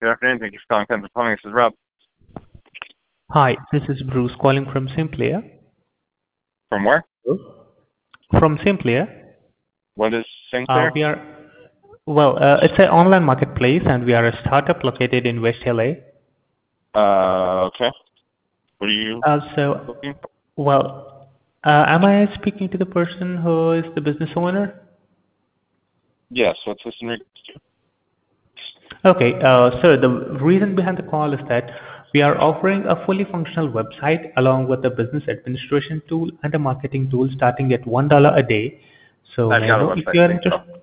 afternoon. Thank you for calling Pemberton Plumbing. This is Rob. Hi, this is Bruce calling from Simplia. From where? From Simplia, What is Sinclair? we are it's an online marketplace, and we are a startup located in West LA. Okay. What are you So, looking for? am I speaking to the person who is the business owner? Yes, what's this in regards Okay, so the reason behind the call is that we are offering a fully functional website along with a business administration tool and a marketing tool starting at $1 a day. So I've may I got a know if website. you are Thanks, Rob. interested?